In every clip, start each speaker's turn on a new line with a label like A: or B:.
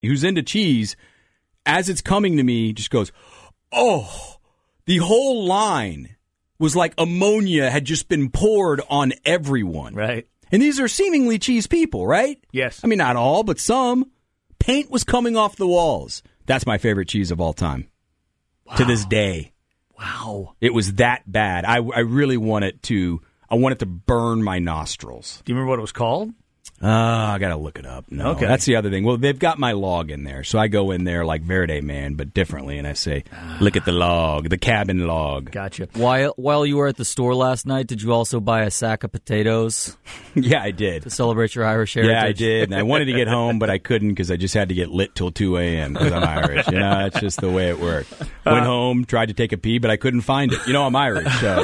A: who's into cheese, as it's coming to me, just goes, oh, the whole line was like ammonia had just been poured on everyone.
B: Right.
A: And these are seemingly cheese people, right?
B: Yes.
A: I mean, not all, but some. Paint was coming off the walls. That's my favorite cheese of all time. Wow. To this day.
B: Wow.
A: It was that bad. I really want it to burn my nostrils.
B: Do you remember what it was called?
A: I got to look it up. No,
B: okay.
A: That's the other thing. Well, they've got my log in there, so I go in there like Verde Man, but differently, and I say, look at the log, the cabin log.
B: Gotcha.
C: While you were at the store last night, did you also buy a sack of potatoes?
A: Yeah, I did.
C: To celebrate your Irish heritage?
A: Yeah, I did. And I wanted to get home, but I couldn't because I just had to get lit till 2 a.m. because I'm Irish. You know, that's just the way it worked. Went home, tried to take a pee, but I couldn't find it. You know, I'm Irish, so...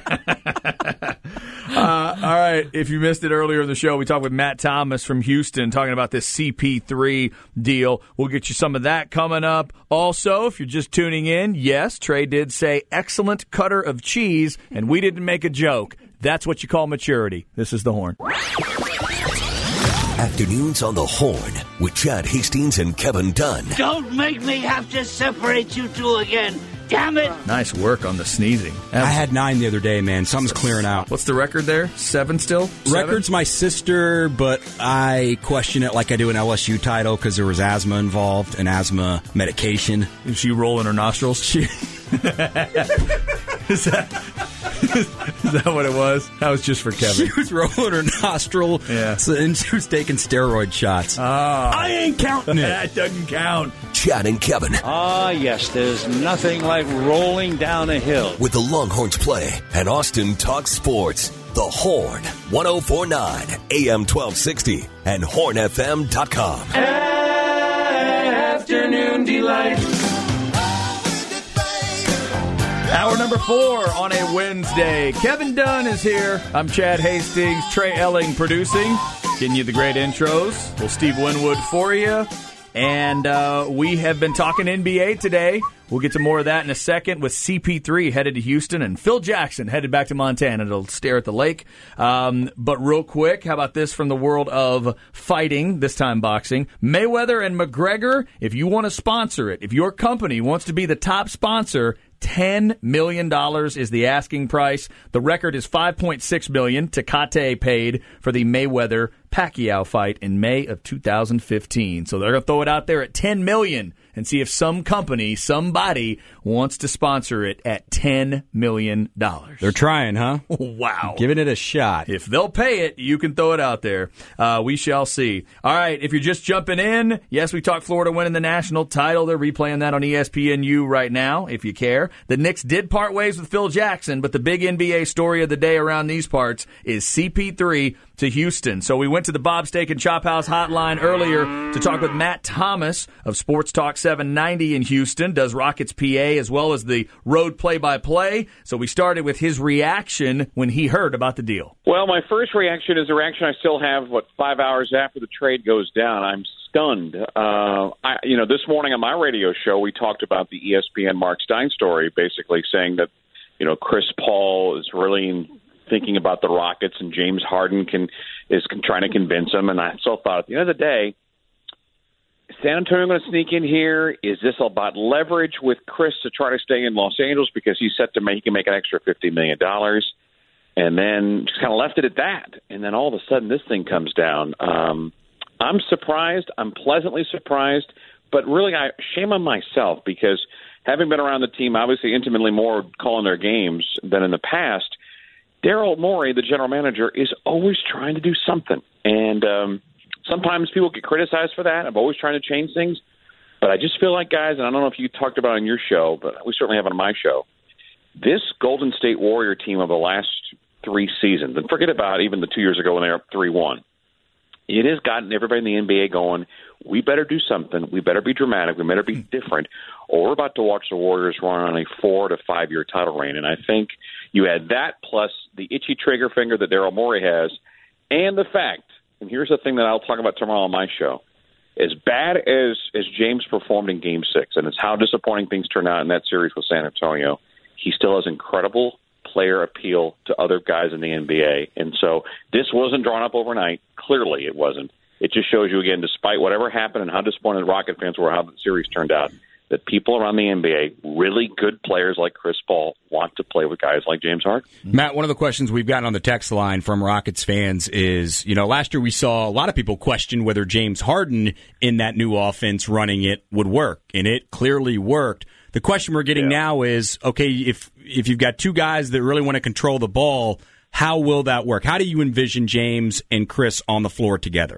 B: All right, if you missed it earlier in the show, we talked with Matt Thomas from Houston talking about this CP3 deal. We'll get you some of that coming up. Also, if you're just tuning in, yes, Trey did say excellent cutter of cheese, and we didn't make a joke. That's what you call maturity. This is The Horn.
D: Afternoons on The Horn with Chad Hastings and Kevin Dunn.
E: Don't make me have to separate you two again. Damn it.
B: Nice work on the sneezing.
A: I had 9 the other day, man. Something's clearing out.
B: What's the record there? 7 still? 7?
A: Record's my sister, but I question it like I do an LSU title because there was asthma involved and asthma medication.
B: Is she rolling her nostrils? Is that what it was? That was just for Kevin.
A: She was rolling her nostril,
B: yeah.
A: And she was taking steroid shots. I ain't counting it.
B: That doesn't count.
D: Chad and Kevin.
F: Ah, yes, there's nothing like rolling down a hill.
D: With the Longhorns play and Austin talks sports. The Horn, 104.9 AM 1260 and hornfm.com.
E: Afternoon delight.
B: Hour number 4 on a Wednesday. Kevin Dunn is here. I'm Chad Hastings. Trey Elling producing. Getting you the great intros. Well, Steve Winwood for you. And we have been talking NBA today. We'll get to more of that in a second with CP3 headed to Houston and Phil Jackson headed back to Montana to stare at the lake. But real quick, how about this from the world of fighting, this time boxing? Mayweather and McGregor, if you want to sponsor it, if your company wants to be the top sponsor, $10 million is the asking price. The record is $5.6 million Tecate paid for the Mayweather-Pacquiao fight in May of 2015. So they're going to throw it out there at $10 million and see if some company, somebody, wants to sponsor it at $10 million.
A: They're trying, huh?
B: Wow.
A: Giving it a shot.
B: If they'll pay it, you can throw it out there. We shall see. All right, if you're just jumping in, yes, we talked Florida winning the national title. They're replaying that on ESPNU right now, if you care. The Knicks did part ways with Phil Jackson, but the big NBA story of the day around these parts is CP3 to Houston. So we went to the Bob Steak and Chop House hotline earlier to talk with Matt Thomas of Sports Talk 790 in Houston, does Rockets PA as well as the road play-by-play. So we started with his reaction when he heard about the deal.
G: Well, my first reaction is a reaction I still have, 5 hours after the trade goes down. I'm stunned. This morning on my radio show, we talked about the ESPN Mark Stein story, basically saying that, Chris Paul is really thinking about the Rockets and James Harden is trying to convince him. And I still thought at the end of the day, is San Antonio going to sneak in here? Is this about leverage with Chris to try to stay in Los Angeles because he's set to he can make an extra $50 million? And then just kind of left it at that. And then all of a sudden this thing comes down. I'm surprised. I'm pleasantly surprised. But really, shame on myself because having been around the team, obviously intimately more calling their games than in the past, Daryl Morey, the general manager, is always trying to do something. And sometimes people get criticized for that. I'm always trying to change things. But I just feel like, guys, and I don't know if you talked about it on your show, but we certainly have it on my show, this Golden State Warrior team of the last 3 seasons, and forget about even the 2 years ago when they were up 3-1, it has gotten everybody in the NBA going, we better do something. We better be dramatic. We better be different. Or we're about to watch the Warriors run on a 4 to 5 year title reign. And I think you add that plus the itchy trigger finger that Daryl Morey has, and the fact, and here's the thing that I'll talk about tomorrow on my show, as bad as James performed in Game 6, and it's how disappointing things turned out in that series with San Antonio, he still has incredible player appeal to other guys in the NBA. And so this wasn't drawn up overnight. Clearly it wasn't. it just shows you, again, despite whatever happened and how disappointed the Rocket fans were, how the series turned out, that people around the NBA, really good players like Chris Paul, want to play with guys like James Harden.
A: Matt, one of the questions we've gotten on the text line from Rockets fans is, last year we saw a lot of people question whether James Harden in that new offense running it would work, and it clearly worked. The question we're getting now is, okay, if you've got two guys that really want to control the ball, how will that work? How do you envision James and Chris on the floor together?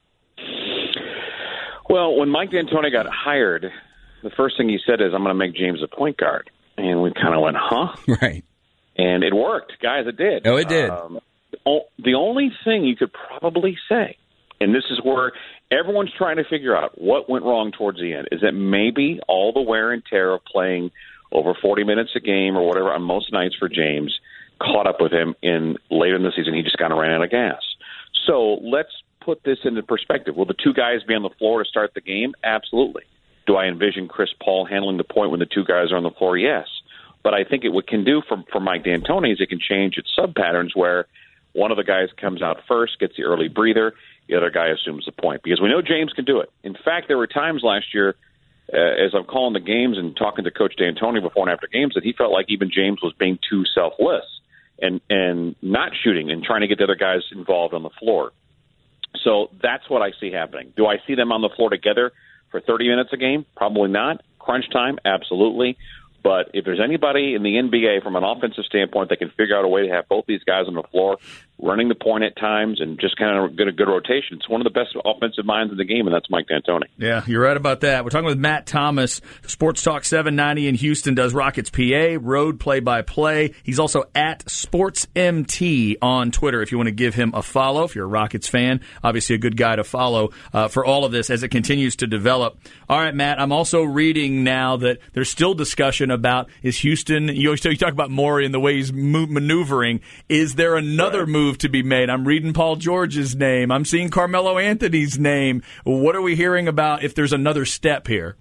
G: Well, when Mike D'Antoni got hired, the first thing he said is, I'm going to make James a point guard. And we kind of went, huh?
A: Right.
G: And it worked. Guys, it did.
A: Oh, it did.
G: The only thing you could probably say, and this is where everyone's trying to figure out what went wrong towards the end, is that maybe all the wear and tear of playing over 40 minutes a game or whatever on most nights for James caught up with him later in the season. He just kind of ran out of gas. So let's put this into perspective. Will the two guys be on the floor to start the game? Absolutely. Do I envision Chris Paul handling the point when the two guys are on the floor? Yes. But I think what can do for Mike D'Antoni is it can change its sub-patterns where one of the guys comes out first, gets the early breather, the other guy assumes the point. Because we know James can do it. In fact, there were times last year, as I'm calling the games and talking to Coach D'Antoni before and after games, that he felt like even James was being too selfless and not shooting and trying to get the other guys involved on the floor. So that's what I see happening. Do I see them on the floor together for 30 minutes a game? Probably not. Crunch time? Absolutely. But if there's anybody in the NBA from an offensive standpoint that can figure out a way to have both these guys on the floor running the point at times and just kind of get a good rotation, it's one of the best offensive minds in the game, and that's Mike D'Antoni.
B: Yeah, you're right about that. We're talking with Matt Thomas. Sports Talk 790 in Houston does Rockets PA, road play-by-play. He's also at SportsMT on Twitter if you want to give him a follow. If you're a Rockets fan, obviously a good guy to follow for all of this as it continues to develop. All right, Matt, I'm also reading now that there's still discussion about, is Houston, you talk about Morey and the way he's maneuvering, is there another move to be made? I'm reading Paul George's name. I'm seeing Carmelo Anthony's name. What are we hearing about if there's another step here?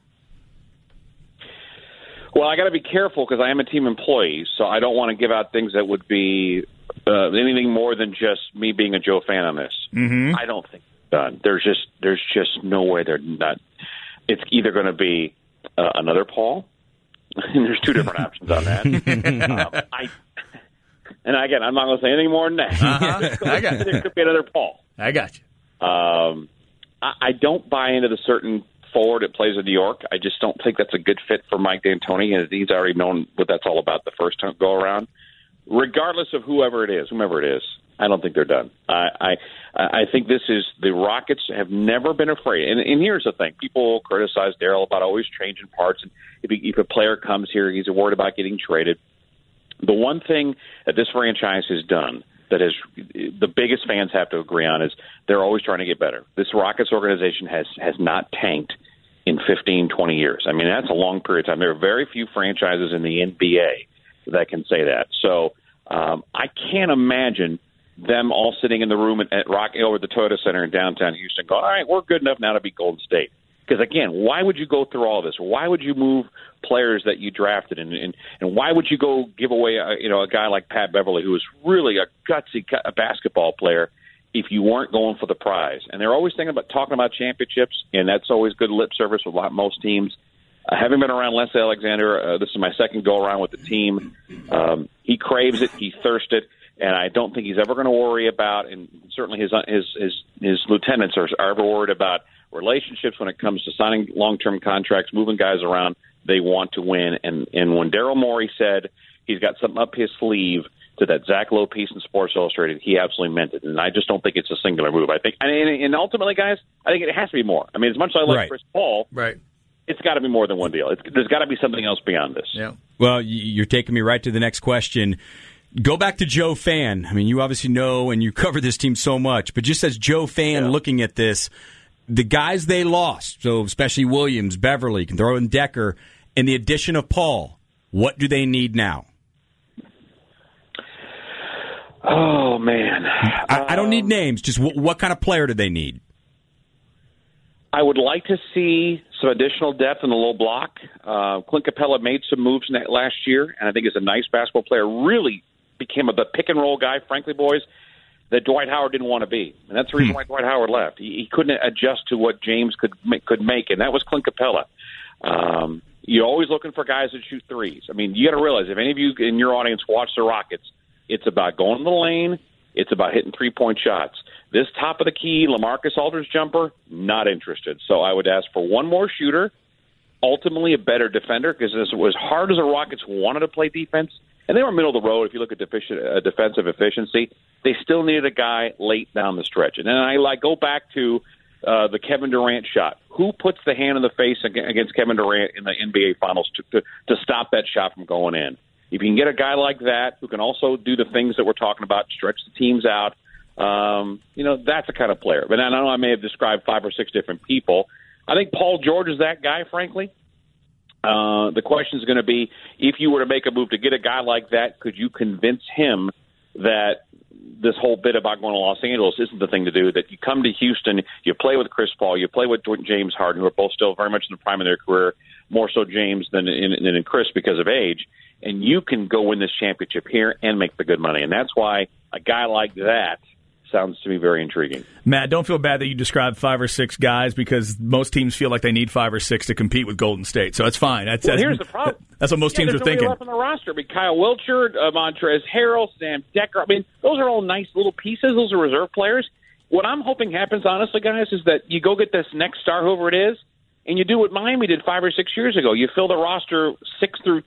G: Well, I got to be careful because I am a team employee, so I don't want to give out things that would be anything more than just me being a Joe fan on this. Mm-hmm. I don't think there's just no way they're not. It's either going to be another Paul, and there's two different options on that. And again, I'm not going to say anything more than that.
B: I got you.
G: There could be another Paul.
B: I got you.
G: I don't buy into the certain forward that plays in New York. I just don't think that's a good fit for Mike D'Antoni, and he's already known what that's all about the first time go around. Regardless of whomever it is, I don't think they're done. I think this is the Rockets have never been afraid. And here's the thing: people criticize Daryl about always changing parts, and if a player comes here, he's worried about getting traded. The one thing that this franchise has done that is the biggest fans have to agree on is they're always trying to get better. This Rockets organization has not tanked in 15, 20 years. I mean, that's a long period of time. There are very few franchises in the NBA that can say that. So I can't imagine them all sitting in the room at over the Toyota Center in downtown Houston going, all right, we're good enough now to beat Golden State. Because, again, why would you go through all this? Why would you move players that you drafted? And why would you go give away a guy like Pat Beverly, who is really a gutsy basketball player, if you weren't going for the prize? And they're always talking about championships, and that's always good lip service with most teams. Having been around Les Alexander, this is my second go-around with the team. He craves it. He thirsts it. And I don't think he's ever going to worry about, and certainly his lieutenants are ever worried about relationships when it comes to signing long-term contracts, moving guys around. They want to win. And when Daryl Morey said he's got something up his sleeve to that Zach Lowe piece in Sports Illustrated, he absolutely meant it. And I just don't think it's a singular move. I think, and ultimately, guys, I think it has to be more. I mean, as much as I like Chris Paul, it's got to be more than one deal. There's got to be something else beyond this.
B: Yeah.
A: Well, you're taking me right to the next question. Go back to Joe Fan. I mean, you obviously know and you cover this team so much, but just as Joe Fan looking at this, the guys they lost, so especially Williams, Beverly, can throw in Decker, and the addition of Paul, what do they need now?
G: Oh, man.
A: I don't need names. Just what kind of player do they need?
G: I would like to see some additional depth in the low block. Clint Capella made some moves in that last year, and I think is a nice basketball player. Really became the pick-and-roll guy, frankly, boys. that Dwight Howard didn't want to be, and that's the reason why Dwight Howard left. He couldn't adjust to what James could make, and that was Clint Capella. You're always looking for guys that shoot threes. I mean, you got to realize, if any of you in your audience watch the Rockets, it's about going to the lane. It's about hitting three-point shots. This top of the key, LaMarcus Aldridge jumper, not interested. So I would ask for one more shooter, ultimately a better defender, because as hard as the Rockets wanted to play defense, and they were middle of the road if you look at defensive efficiency, they still needed a guy late down the stretch. And then I go back to the Kevin Durant shot. Who puts the hand in the face against Kevin Durant in the NBA Finals to stop that shot from going in? If you can get a guy like that who can also do the things that we're talking about, stretch the teams out, that's the kind of player. But I know I may have described 5 or 6 different people. I think Paul George is that guy, frankly. The question is going to be, if you were to make a move to get a guy like that, could you convince him that this whole bit about going to Los Angeles isn't the thing to do, that you come to Houston, you play with Chris Paul, you play with James Harden, who are both still very much in the prime of their career, more so James than in Chris because of age, and you can go win this championship here and make the good money. And that's why a guy like that sounds to me very intriguing.
B: Matt, don't feel bad that you described 5 or 6 guys, because most teams feel like they need 5 or 6 to compete with Golden State. So that's fine.
G: Here's the problem.
B: That's what most teams are thinking.
G: There's left on the roster. I mean, Kyle Wiltshire, Montrezl Harrell, Sam Dekker. I mean, those are all nice little pieces. Those are reserve players. What I'm hoping happens, honestly, guys, is that you go get this next star, whoever it is, and you do what Miami did 5 or 6 years ago. You fill the roster 6 through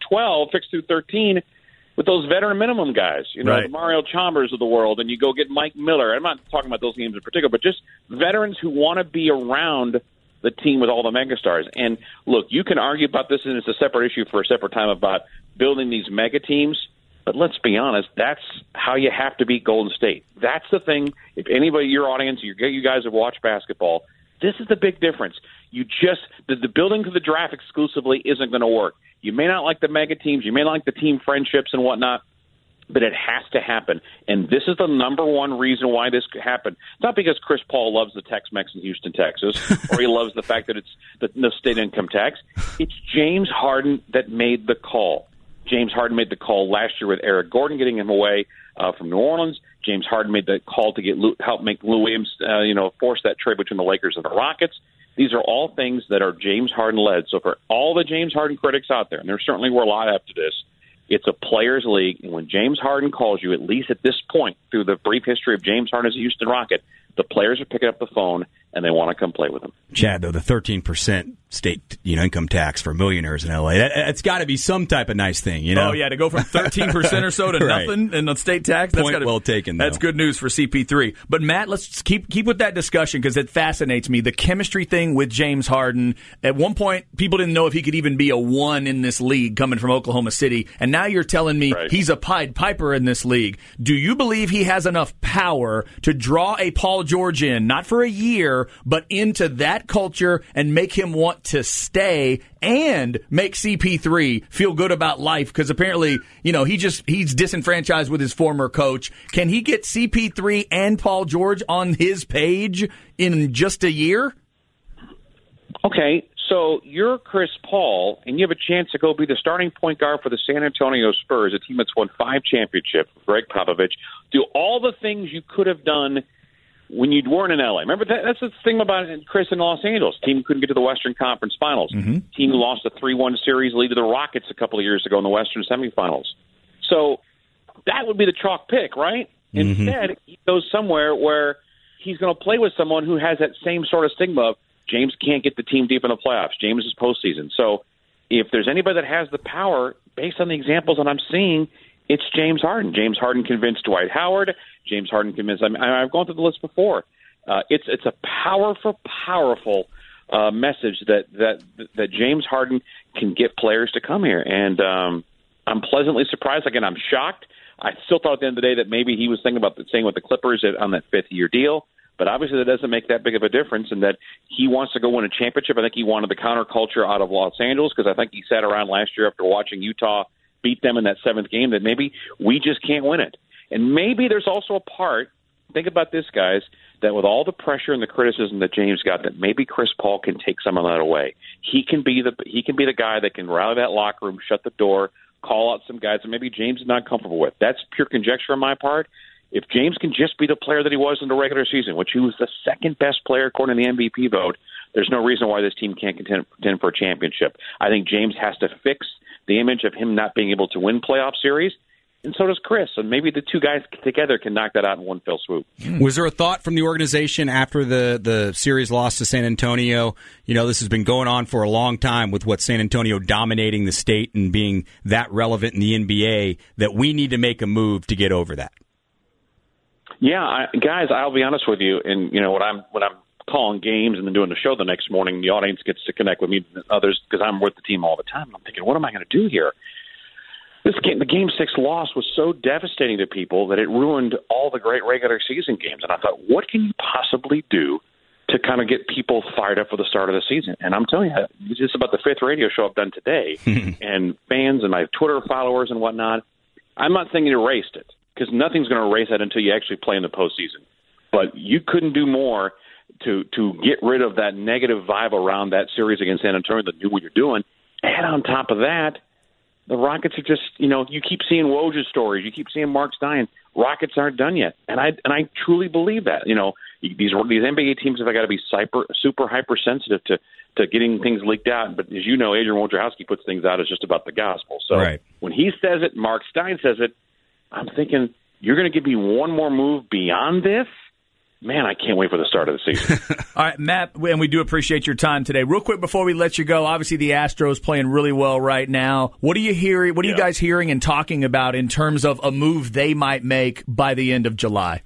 G: 13, with those veteran minimum guys,
B: right.
G: The Mario Chalmers of the world, and you go get Mike Miller. I'm not talking about those games in particular, but just veterans who want to be around the team with all the megastars. And look, you can argue about this, and it's a separate issue for a separate time about building these mega teams. But let's be honest, that's how you have to beat Golden State. That's the thing. If anybody, your audience, you guys have watched basketball, this is the big difference. The building to the draft exclusively isn't going to work. You may not like the mega teams, you may not like the team friendships and whatnot, but it has to happen. And this is the number one reason why this could happen. It's not because Chris Paul loves the Tex-Mex in Houston, Texas, or he loves the fact that it's the state income tax. It's James Harden that made the call. James Harden made the call last year with Eric Gordon getting him away from New Orleans. James Harden made the call to help make Lou Williams, force that trade between the Lakers and the Rockets. These are all things that are James Harden-led. So for all the James Harden critics out there, and there certainly were a lot after this, it's a players' league. And when James Harden calls you, at least at this point, through the brief history of James Harden as a Houston Rocket, the players are picking up the phone and they want to come play with him.
A: Chad, though, the 13% state income tax for millionaires in L.A., that's got to be some type of nice thing,
B: Oh, yeah, to go from 13% or so to
A: right.
B: nothing in the state tax.
A: Point well taken, though.
B: That's good news for CP3. But, Matt, let's keep with that discussion, because it fascinates me. The chemistry thing with James Harden. At one point, people didn't know if he could even be a 1 in this league coming from Oklahoma City. And now you're telling me he's a Pied Piper in this league. Do you believe he has enough power to draw a Paul George in, not for a year, but into that culture and make him want to stay and make CP3 feel good about life? Because apparently, he's disenfranchised with his former coach. Can he get CP3 and Paul George on his page in just a year?
G: Okay, so you're Chris Paul, and you have a chance to go be the starting point guard for the San Antonio Spurs, a team that's won 5 championships, Greg Popovich. Do all the things you could have done when you weren't in L.A. Remember, that's the thing about Chris in Los Angeles. Team couldn't get to the Western Conference Finals. Mm-hmm. Team lost a 3-1 series lead to the Rockets a couple of years ago in the Western semifinals. So that would be the chalk pick, right? Mm-hmm. Instead, he goes somewhere where he's going to play with someone who has that same sort of stigma of James can't get the team deep in the playoffs. James is postseason. So if there's anybody that has the power, based on the examples that I'm seeing, it's James Harden. James Harden convinced Dwight Howard. James Harden convinced. I've gone through the list before. It's a powerful message that James Harden can get players to come here, and I'm pleasantly surprised. Again, I'm shocked. I still thought at the end of the day that maybe he was thinking about staying with the Clippers on that 5th-year deal. But obviously that doesn't make that big of a difference, in that he wants to go win a championship. I think he wanted the counterculture out of Los Angeles, because I think he sat around last year after watching Utah beat them in that 7th game that maybe we just can't win it. And maybe there's also a part, think about this, guys, that with all the pressure and the criticism that James got, that maybe Chris Paul can take some of that away. He can be the guy that can rally that locker room, shut the door, call out some guys that maybe James is not comfortable with. That's pure conjecture on my part. if James can just be the player that he was in the regular season, which he was the second best player according to the MVP vote, there's no reason why this team can't contend for a championship. I think James has to fix the image of him not being able to win playoff series, and so does Chris. And maybe the two guys together can knock that out in one fell swoop.
A: Was there a thought from the organization after the series loss to San Antonio? You know, this has been going on for a long time with what San Antonio dominating the state and being that relevant in the NBA, that we need to make a move to get over that.
G: Yeah, guys, I'll be honest with you. And, you know, when I'm calling games and then doing the show the next morning, the audience gets to connect with me and others because I'm with the team all the time. And I'm thinking, what am I going to do here? The Game 6 loss was so devastating to people that it ruined all the great regular season games. And I thought, what can you possibly do to kind of get people fired up for the start of the season? And I'm telling you, it's just about the fifth radio show I've done today. And fans and my Twitter followers and whatnot, I'm not saying you erased it, because nothing's going to erase that until you actually play in the postseason. But you couldn't do more to get rid of that negative vibe around that series against San Antonio that knew what you're doing. And on top of that, the Rockets are just, you know, you keep seeing Woj's stories, you keep seeing Mark Stein. Rockets aren't done yet, and I truly believe that. You know, these NBA teams have got to be super hypersensitive to getting things leaked out. But as you know, Adrian Wojciechowski puts things out as just about the gospel. So When he says it, Mark Stein says it, I'm thinking, you're going to give me one more move beyond this? Man, I can't wait for the start of the season.
B: All right, Matt, and we do appreciate your time today. Real quick before we let you go, obviously the Astros playing really well right now. What are you hearing? What are you guys hearing and talking about in terms of a move they might make by the end of July?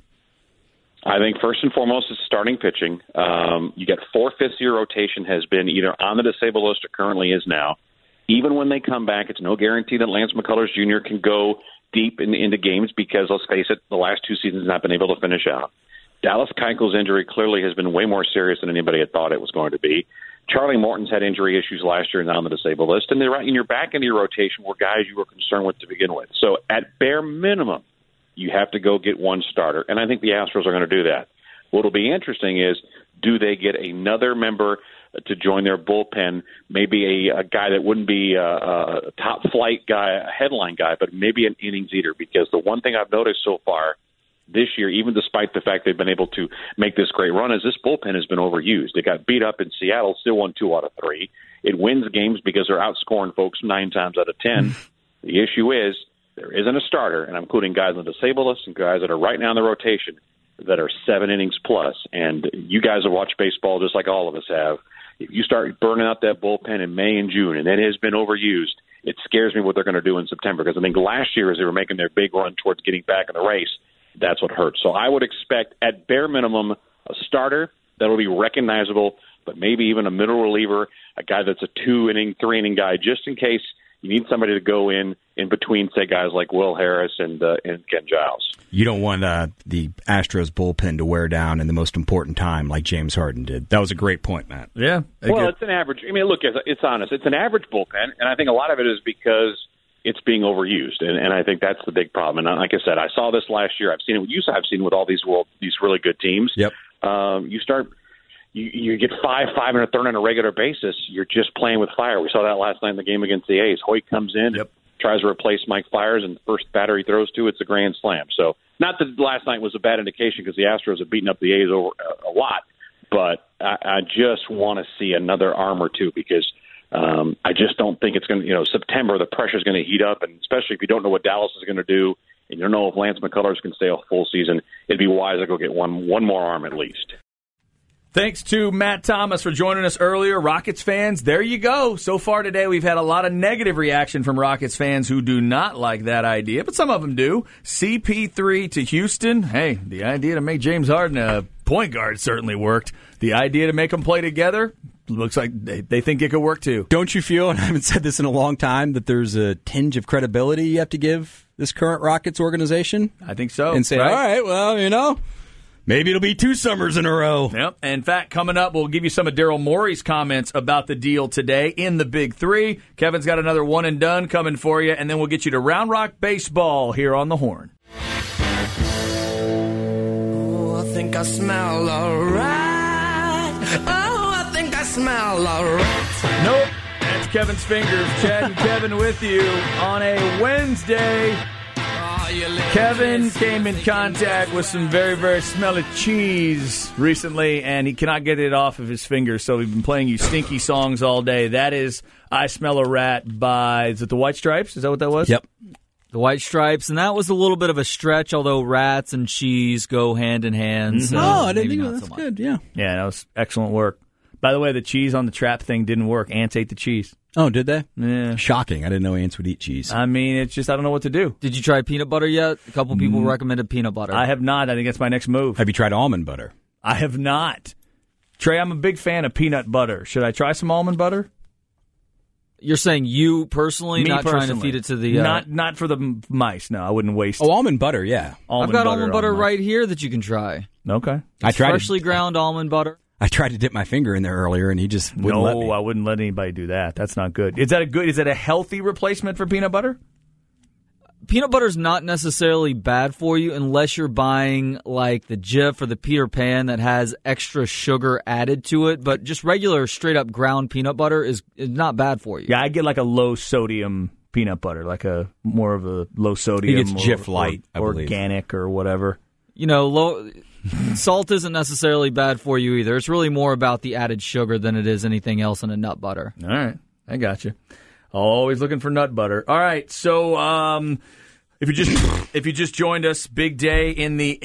G: I think first and foremost is starting pitching. You get 4/5 of your rotation has been either on the disabled list or currently is now. Even when they come back, it's no guarantee that Lance McCullers Jr. can go deep into games because, let's face it, the last two seasons not been able to finish out. Dallas Keuchel's injury clearly has been way more serious than anybody had thought it was going to be. Charlie Morton's had injury issues last year and now on the disabled list. And they're right in your back into your rotation were guys you were concerned with to begin with. So at bare minimum, you have to go get one starter. And I think the Astros are going to do that. What will be interesting is, do they get another member to join their bullpen, maybe a guy that wouldn't be a top flight guy, a headline guy, but maybe an innings eater? Because the one thing I've noticed so far this year, even despite the fact they've been able to make this great run, is this bullpen has been overused. They got beat up in Seattle, still won 2 out of 3. It wins games because they're outscoring folks 9 times out of 10. The issue is there isn't a starter, and I'm including guys on the disabled list and guys that are right now in the rotation that are 7 innings plus. And you guys have watched baseball just like all of us have. If you start burning out that bullpen in May and June, and it has been overused, it scares me what they're going to do in September. Because I think last year, as they were making their big run towards getting back in the race, that's what hurts. So I would expect, at bare minimum, a starter that will be recognizable, but maybe even a middle reliever, a guy that's a 2-inning, 3-inning guy, just in case you need somebody to go in between, say, guys like Will Harris and Ken Giles. You don't want the Astros bullpen to wear down in the most important time like James Harden did. That was a great point, Matt.
B: Yeah.
G: Well, it's an average. I mean, look, it's honest. It's an average bullpen, and I think a lot of it is because it's being overused, and I think that's the big problem. And like I said, I saw this last year. I've seen it with you. I've seen it with all these really good teams.
A: Yep.
G: You get 5 and a third on a regular basis. You're just playing with fire. We saw that last night in the game against the A's. Hoyt comes in, tries to replace Mike Fiers, and the first batter he throws to, it's a grand slam. So not that last night was a bad indication because the Astros have beaten up the A's over a lot, but I just want to see another arm or two because I just don't think it's going to, September, the pressure's going to heat up, and especially if you don't know what Dallas is going to do and you don't know if Lance McCullers can stay a full season, it'd be wise to go get one more arm at least.
B: Thanks to Matt Thomas for joining us earlier. Rockets fans, there you go. So far today, we've had a lot of negative reaction from Rockets fans who do not like that idea, but some of them do. CP3 to Houston. Hey, the idea to make James Harden a point guard certainly worked. The idea to make them play together, looks like they think it could work too.
A: Don't you feel, and I haven't said this in a long time, that there's a tinge of credibility you have to give this current Rockets organization?
B: I think so.
A: And say,
B: right?
A: All right, well, maybe it'll be 2 summers in a row.
B: Yep. In fact, coming up, we'll give you some of Daryl Morey's comments about the deal today in the Big Three. Kevin's got another one and done coming for you, and then we'll get you to Round Rock Baseball here on the Horn.
H: Oh, I think I smell alright. Oh, I think I smell alright.
B: Nope. That's Kevin's fingers. Chad and Kevin with you on a Wednesday. Kevin came in contact with some very, very smelly cheese recently, and he cannot get it off of his fingers, so we've been playing you stinky songs all day. That is I Smell a Rat by, is it the White Stripes? Is that what that was?
A: Yep.
C: The White Stripes, and that was a little bit of a stretch, although rats and cheese go hand in hand. So
A: I didn't
C: maybe
A: think
C: not
A: that's
C: so much.
A: good, yeah.
B: Yeah, that was excellent work. By the way, the cheese on the trap thing didn't work. Ants ate the cheese.
A: Oh, did they?
B: Yeah.
A: Shocking. I didn't know ants would eat cheese.
B: I mean, it's just, I don't know what to do.
C: Did you try peanut butter yet? A couple people recommended peanut butter.
B: I have not. I think that's my next move.
A: Have you tried almond butter?
B: I have not. Trey, I'm a big fan of peanut butter. Should I try some almond butter?
C: You're saying you personally,
B: Me
C: not trying to
B: personally.
C: feed it to the...
B: Not for the mice, no. I wouldn't waste
A: Oh, almond butter, yeah.
C: I've got almond butter
B: on
C: right here that you can try.
B: Okay.
A: I tried
C: Freshly ground almond butter.
A: I tried to dip my finger in there earlier, and he just wouldn't let me.
B: No, I wouldn't let anybody do that. That's not good. Is that a healthy replacement for peanut butter?
C: Peanut butter's not necessarily bad for you unless you're buying like the Jif or the Peter Pan that has extra sugar added to it. But just regular, straight-up ground peanut butter is not bad for you.
B: Yeah, I get like a low-sodium peanut butter, like a more of a low-sodium.
A: He gets Jif Light, I believe.
B: Organic or whatever.
C: You know, salt isn't necessarily bad for you either. It's really more about the added sugar than it is anything else in a nut butter.
B: All right, I got you. Always looking for nut butter. All right, so if you just joined us, big day in the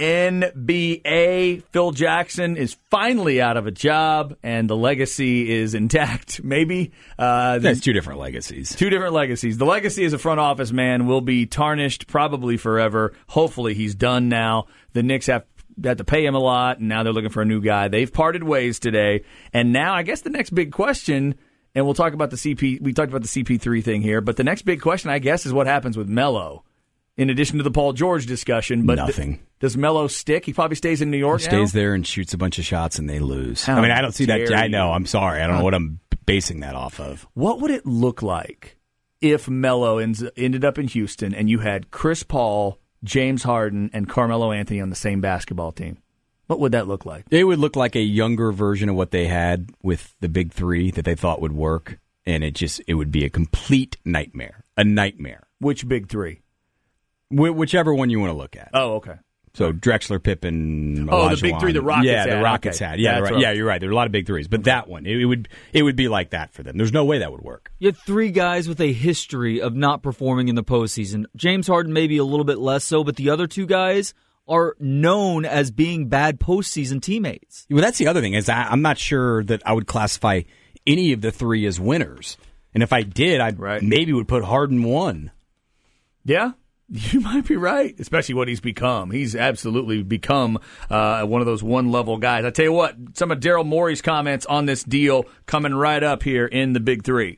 B: NBA. Phil Jackson is finally out of a job, and the legacy is intact. Maybe
A: That's two different legacies.
B: Two different legacies. The legacy as a front office man will be tarnished probably forever. Hopefully he's done now. The Knicks have to pay him a lot, and now they're looking for a new guy. They've parted ways today. And now I guess the next big question, and we'll talk about we talked about the CP3 thing here, but the next big question, I guess, is what happens with Melo, in addition to the Paul George discussion. But
A: nothing.
B: Does Melo stick? He probably stays in New York now?
A: Stays there and shoots a bunch of shots, and they lose.
B: How
A: I mean, I don't see that.
B: dare
A: I know.
B: you.
A: I'm sorry. I don't know what I'm basing that off of.
B: What would it look like if Melo ended up in Houston and you had Chris Paul, James Harden, and Carmelo Anthony on the same basketball team? What would that look like?
A: It would look like a younger version of what they had with the big three that they thought would work, and it would be a complete nightmare. A nightmare.
B: Which big three?
A: Whichever one you want to look at.
B: Oh, okay.
A: So Drexler, Pippen,
B: Oh, the
A: Olajuwon.
B: big three the Rockets
A: yeah,
B: had.
A: the Rockets
B: Okay.
A: had. Yeah,
B: That's
A: right.
B: right.
A: Yeah, you're right. There are a lot of big threes, but that one, it would be like that for them. There's no way that would work.
C: You had three guys with a history of not performing in the postseason. James Harden maybe a little bit less so, but the other two guys are known as being bad postseason teammates.
A: Well, that's the other thing is I'm not sure that I would classify any of the three as winners. And if I did, I maybe would put Harden one.
B: Yeah, you might be right, especially what he's become. He's absolutely become one of those one-level guys. I tell you what, some of Daryl Morey's comments on this deal coming right up here in the Big Three.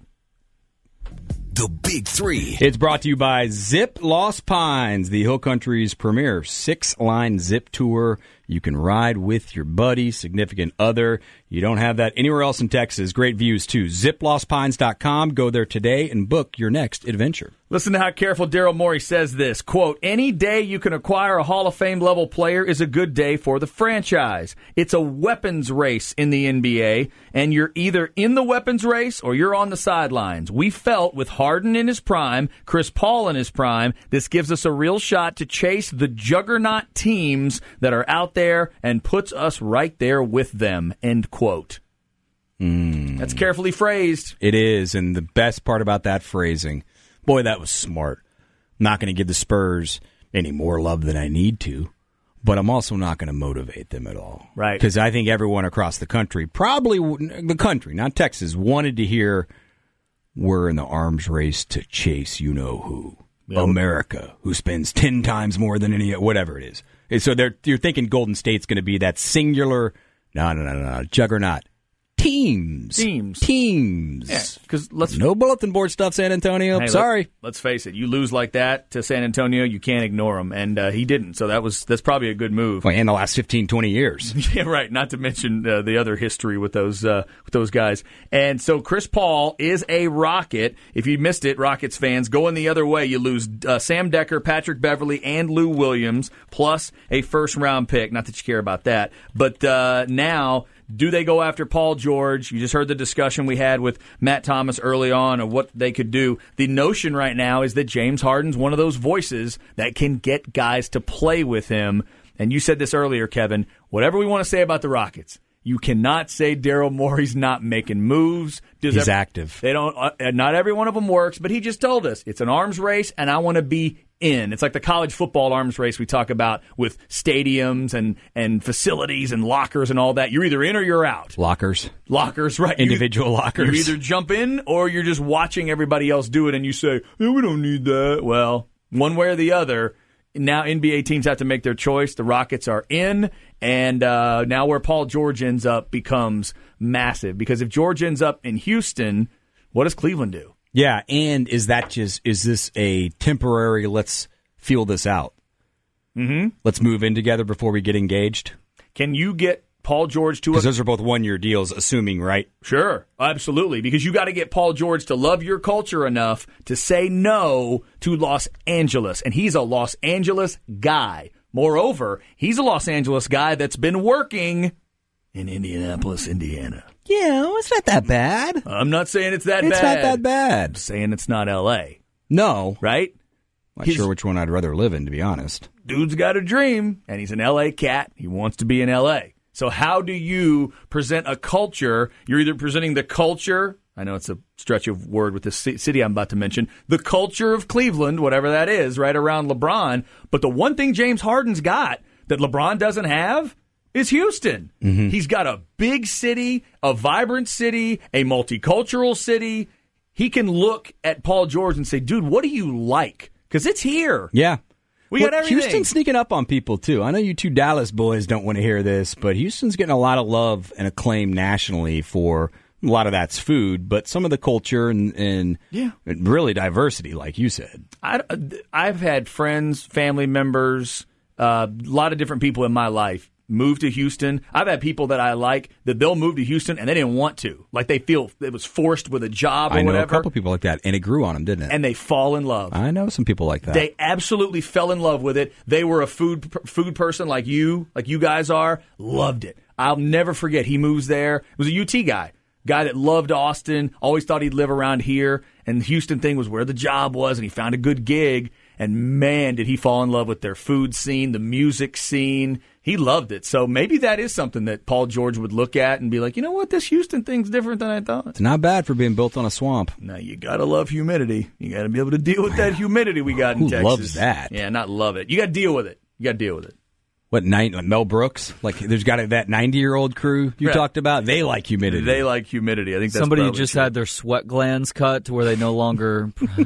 D: The Big Three.
A: It's brought to you by Zip Lost Pines, the Hill Country's premier 6-line zip tour. You can ride with your buddy, significant other. You don't have that anywhere else in Texas. Great views, too. ZipLostPines.com. Go there today and book your next adventure.
B: Listen to how careful Daryl Morey says this. Quote, any day you can acquire a Hall of Fame level player is a good day for the franchise. It's a weapons race in the NBA, and you're either in the weapons race or you're on the sidelines. We felt with Harden in his prime, Chris Paul in his prime, this gives us a real shot to chase the juggernaut teams that are out there and puts us right there with them, end quote. That's carefully phrased.
A: It is, and the best part about that phrasing, boy, that was smart. I'm not going to give the Spurs any more love than I need to, but I'm also not going to motivate them at all.
B: Right.
A: Because I think everyone across the country, probably the country, not Texas, wanted to hear we're in the arms race to chase you-know-who.
B: Yeah.
A: America, who spends 10 times more than any, whatever it is. And so you're thinking Golden State's going to be that singular, no, juggernaut. Teams.
B: Yeah, because
A: no bulletin board stuff, San Antonio.
B: Hey,
A: sorry.
B: Let's face it. You lose like that to San Antonio, you can't ignore them, and he didn't. So that's probably a good move.
A: Well, in the last 15, 20 years.
B: Yeah, right. Not to mention the other history with those guys. And so Chris Paul is a Rocket. If you missed it, Rockets fans, going the other way, you lose Sam Decker, Patrick Beverly, and Lou Williams, plus a first-round pick. Not that you care about that, but now Do they go after Paul George? You just heard the discussion we had with Matt Thomas early on of what they could do. The notion right now is that James Harden's one of those voices that can get guys to play with him. And you said this earlier, Kevin. Whatever we want to say about the Rockets, you cannot say Daryl Morey's not making moves.
A: He's active.
B: They don't. Not every one of them works, but he just told us it's an arms race, and I want to be in. It's like the college football arms race we talk about with stadiums and facilities and lockers and all that. You're either in or you're out.
A: Lockers,
B: right?
A: Individual lockers.
B: You either jump in or you're just watching everybody else do it, and you say, we don't need that. Well, one way or the other. Now NBA teams have to make their choice. The Rockets are in, and now where Paul George ends up becomes massive. Because if George ends up in Houston, what does Cleveland do?
A: Yeah, and is this a temporary, let's feel this out?
B: Mm-hmm.
A: Let's move in together before we get engaged?
B: Can you get Paul George to
A: because those are both one-year deals, assuming, right?
B: Sure, absolutely. Because you got to get Paul George to love your culture enough to say no to Los Angeles. And he's a Los Angeles guy. Moreover, he's a Los Angeles guy that's been working in Indianapolis, Indiana.
A: Yeah, well, it's not that bad.
B: I'm not saying it's that bad.
A: It's not that bad.
B: I'm saying it's not L.A.
A: No.
B: Right?
A: Not sure which one I'd rather live in, to be honest.
B: Dude's got a dream, and he's an L.A. cat. He wants to be in L.A. So how do you present a culture? You're either presenting the culture, I know it's a stretch of word with the city I'm about to mention, the culture of Cleveland, whatever that is, right around LeBron. But the one thing James Harden's got that LeBron doesn't have is Houston. Mm-hmm. He's got a big city, a vibrant city, a multicultural city. He can look at Paul George and say, dude, what do you like? Because it's here.
A: Yeah.
B: We got everything.
A: Houston's sneaking up on people, too. I know you two Dallas boys don't want to hear this, but Houston's getting a lot of love and acclaim nationally for a lot of that's food, but some of the culture and really diversity, like you said.
B: I've had friends, family members, a lot of different people in my life move to Houston. I've had people that I like that they'll move to Houston and they didn't want to. Like they feel it was forced with a job or whatever.
A: I know a couple people like that, and it grew on them, didn't it?
B: And they fall in love.
A: I know some people like that.
B: They absolutely fell in love with it. They were a food person like you guys are. Loved it. I'll never forget. He moves there. It was a UT guy that loved Austin, always thought he'd live around here. And the Houston thing was where the job was, and he found a good gig. And man, did he fall in love with their food scene, the music scene. He loved it. So maybe that is something that Paul George would look at and be like, you know what, this Houston thing's different than I thought.
A: It's not bad for being built on a swamp.
B: Now, you got to love humidity. You got to be able to deal with that humidity we got in Texas.
A: Who loves that?
B: Yeah, not love it. You got to deal with it.
A: What, Mel Brooks? Like, there's got that 90-year-old crew you talked about? They like humidity.
B: I think that's
C: somebody who just had their sweat glands cut to where they no longer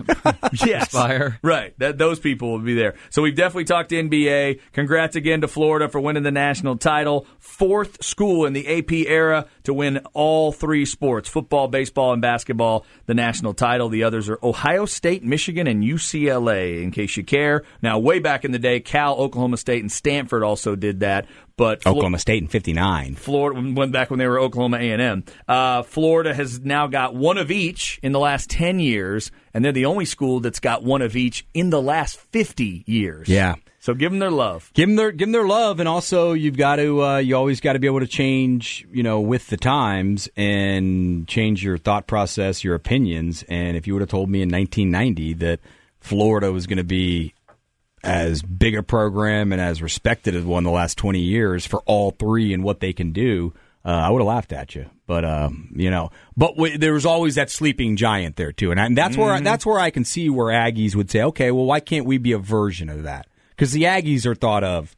C: perspire.
B: Right. Those people will be there. So we've definitely talked NBA. Congrats again to Florida for winning the national title. Fourth school in the AP era to win all three sports, football, baseball, and basketball, the national title. The others are Ohio State, Michigan, and UCLA, in case you care. Now, way back in the day, Cal, Oklahoma State, and Stanford also did that. But
A: Oklahoma State in 59.
B: Florida went back when they were Oklahoma A&M. Florida has now got one of each in the last 10 years, and they're the only school that's got one of each in the last 50 years.
A: Yeah.
B: So give them their love.
A: Give them their love, and also you've got to you always got to be able to change, with the times and change your thought process, your opinions. And if you would have told me in 1990 that Florida was going to be as big a program and as respected as one the last 20 years for all three and what they can do, I would have laughed at you. But there was always that sleeping giant there too, and that's where I can see where Aggies would say, okay, well, why can't we be a version of that? Because the Aggies are thought of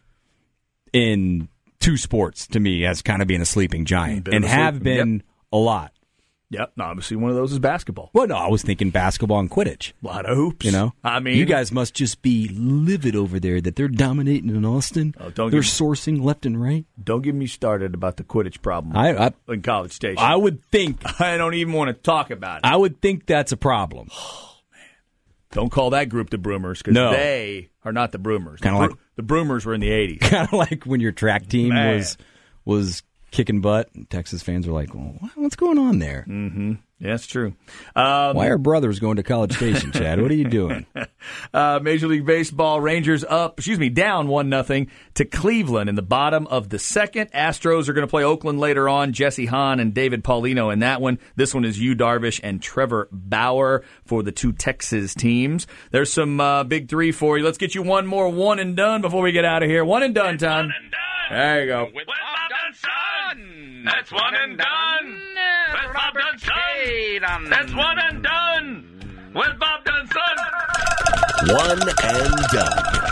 A: in two sports to me as kind of being a sleeping giant, and have been a lot.
B: Yep. No, obviously one of those is basketball.
A: Well, no, I was thinking basketball and Quidditch.
B: A lot of hoops.
A: I mean, you guys must just be livid over there that they're dominating in Austin. They're sourcing left and right.
B: Don't get me started about the Quidditch problem in College Station.
A: I would think.
B: I don't even want to talk about it.
A: I would think that's a problem.
B: Oh, man. Don't call that group the Broomers, because they are not the Broomers. The Broomers were in the 80s.
A: Kind of like when your track team was kicking butt. Texas fans are like, well, what's going on there?
B: Mm-hmm. Yeah, that's true.
A: Why are brothers going to College Station, Chad? What are you doing?
B: Major League Baseball, Rangers down 1-0 to Cleveland in the bottom of the second. Astros are going to play Oakland later on. Jesse Hahn and David Paulino in that one. This one is Yu Darvish and Trevor Bauer for the two Texas teams. There's some big three for you. Let's get you one more one and done before we get out of here. One and done time.
I: One and done.
B: There you go.
I: With Bob Dunson. That's one and done. With Bob Dunson. That's one and done. With Bob Dunson.
D: One and done.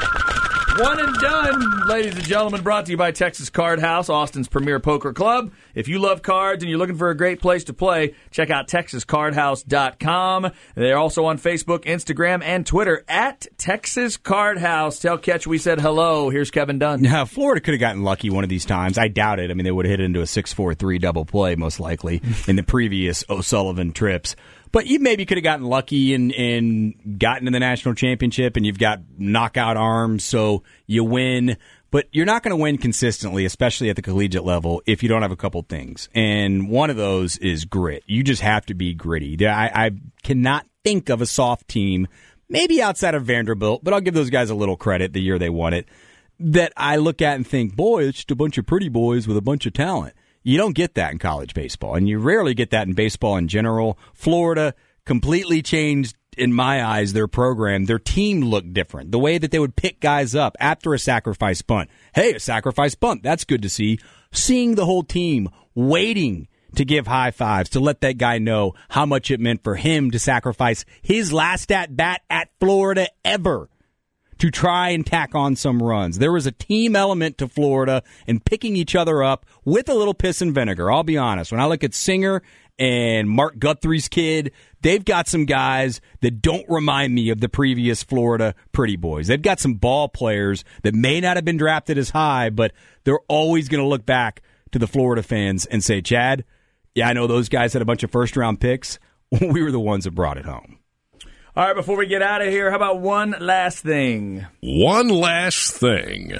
B: One and done, ladies and gentlemen, brought to you by Texas Card House, Austin's premier poker club. If you love cards and you're looking for a great place to play, check out TexasCardHouse.com. They're also on Facebook, Instagram, and Twitter at Texas Card House. Tell Ketch we said hello. Here's Kevin Dunn.
A: Now, Florida could have gotten lucky one of these times. I doubt it. I mean, they would have hit into a 6-4-3 double play, most likely, in the previous O'Sullivan trips. But you maybe could have gotten lucky and gotten to the national championship, and you've got knockout arms, so you win. But you're not going to win consistently, especially at the collegiate level, if you don't have a couple things. And one of those is grit. You just have to be gritty. I cannot think of a soft team, maybe outside of Vanderbilt, but I'll give those guys a little credit the year they won it, that I look at and think, boy, it's just a bunch of pretty boys with a bunch of talent. You don't get that in college baseball, and you rarely get that in baseball in general. Florida completely changed, in my eyes, their program. Their team looked different. The way that they would pick guys up after a sacrifice bunt. Hey, a sacrifice bunt, that's good to see. Seeing the whole team waiting to give high fives, to let that guy know how much it meant for him to sacrifice his last at-bat at Florida ever to try and tack on some runs. There was a team element to Florida and picking each other up with a little piss and vinegar. I'll be honest. When I look at Singer and Mark Guthrie's kid, they've got some guys that don't remind me of the previous Florida Pretty Boys. They've got some ball players that may not have been drafted as high, but they're always going to look back to the Florida fans and say, Chad, yeah, I know those guys had a bunch of first-round picks. We were the ones that brought it home.
B: All right, before we get out of here, how about one last thing?
J: One last thing.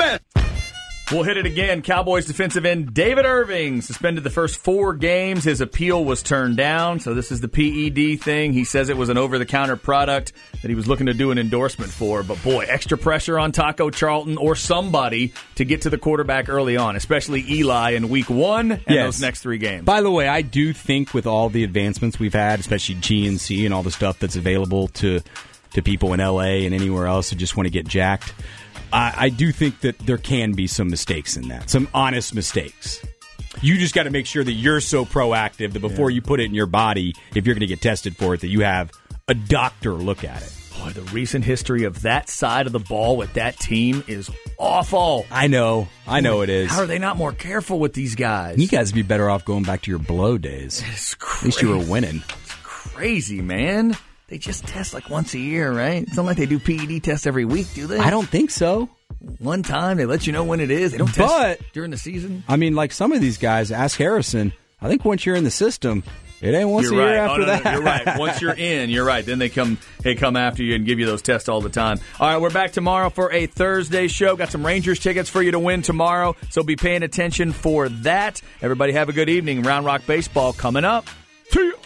B: We'll hit it again. Cowboys defensive end David Irving suspended the first 4 games. His appeal was turned down, so this is the PED thing. He says it was an over-the-counter product that he was looking to do an endorsement for. But, boy, extra pressure on Taco Charlton or somebody to get to the quarterback early on, especially Eli in week 1 and those next 3 games.
A: By the way, I do think with all the advancements we've had, especially GNC and all the stuff that's available to people in L.A. and anywhere else who just want to get jacked, I do think that there can be some mistakes in that, some honest mistakes. You just got to make sure that you're so proactive that before you put it in your body, if you're going to get tested for it, that you have a doctor look at it.
B: Boy, the recent history of that side of the ball with that team is awful.
A: I know it is.
B: How are they not more careful with these guys?
A: You guys would be better off going back to your blow days.
B: It's crazy.
A: At least you were winning.
B: It's crazy, man. They just test like once a year, right? It's not like they do PED tests every week, do they?
A: I don't think so.
B: One time, they let you know when it is. They don't test during the season.
A: I mean, like some of these guys, ask Harrison, I think once you're in the system, it ain't once a year after that.
B: No, you're right. Once you're in, you're right. Then they come after you and give you those tests all the time. All right, we're back tomorrow for a Thursday show. Got some Rangers tickets for you to win tomorrow, so be paying attention for that. Everybody have a good evening. Round Rock Baseball coming up. See you.